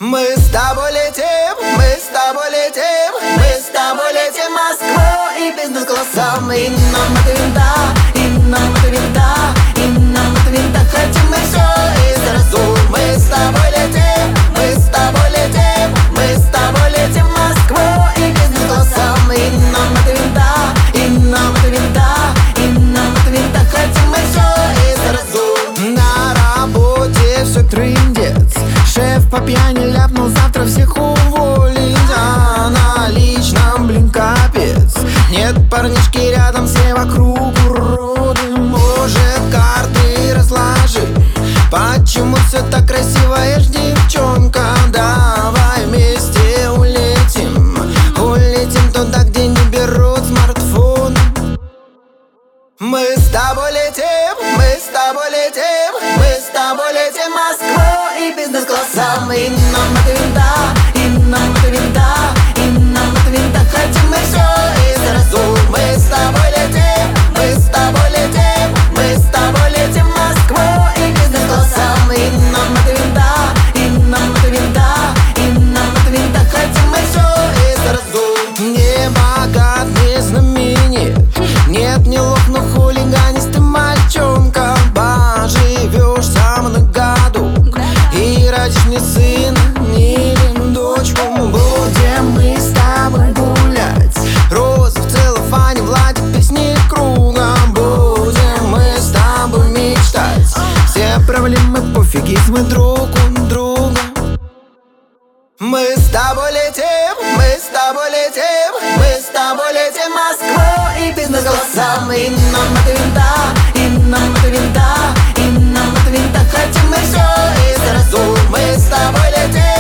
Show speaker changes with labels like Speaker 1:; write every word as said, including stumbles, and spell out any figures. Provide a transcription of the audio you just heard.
Speaker 1: Мы с тобой летим, мы с тобой летим, мы с тобой летим в Москву и бизнес-классом. И нам это винта, и нам это винта, и нам это винта. Хотим мы все и сразу. Мы с тобой летим, мы с тобой летим, мы с тобой летим в Москву и бизнес-классом. И нам это винта, и нам это винта, и нам это винта. Хотим мы все и сразу. На работе все трындец, шеф по пьяни ляпнул завтра всех уволить. А на личном, блин, капец. Нет парнишки рядом, все вокруг уроды. Может, карты разложи? Почему все так красиво, ешь, девчонка? Давай вместе улетим, улетим туда, где не берут смартфон. Мы с тобой летим, мы с тобой летим, мы с тобой летим в Москву и бизнес-классом. И нам это винта, и нам это винта, и нам это винта. Хотим мы все и сразу. Мы с тобой летим, мы с тобой летим, мы с тобой летим в Москву и бизнес-классом. И нам это винта, и нам это винта, и нам это винта. Хотим мы все и сразу. Не богат, не знаменит, нет, не лох, но хулиганистый мальчонка. Поживешь со мной годок и родишь мне сына или дочку. Будем мы с тобой гулять, розы в целлофане, Владик, песни кругом. Будем мы с тобой мечтать, все проблемы пофигизмы друг у друга. Мы с тобой летим, мы с тобой летим, мы с тобой летим в Москву и бизнес-классом. И нам это винта, и нам это винта, и нам это винта. Хотим мы все и сразу. Мы с тобой летим.